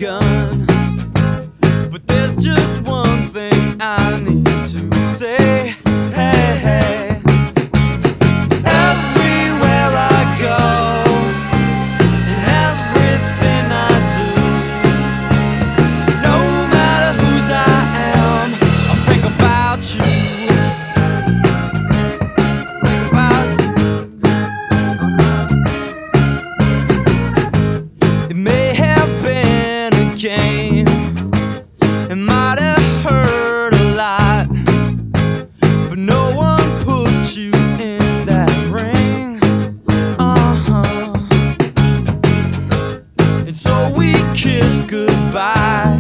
begun. But there's just one thing I need to say. Hey, hey. Everywhere I go and everything I do, no matter whose I am, I think about you. It may have been a game, it might have hurt a lot, but no one put you in that ring. And so we kissed goodbye.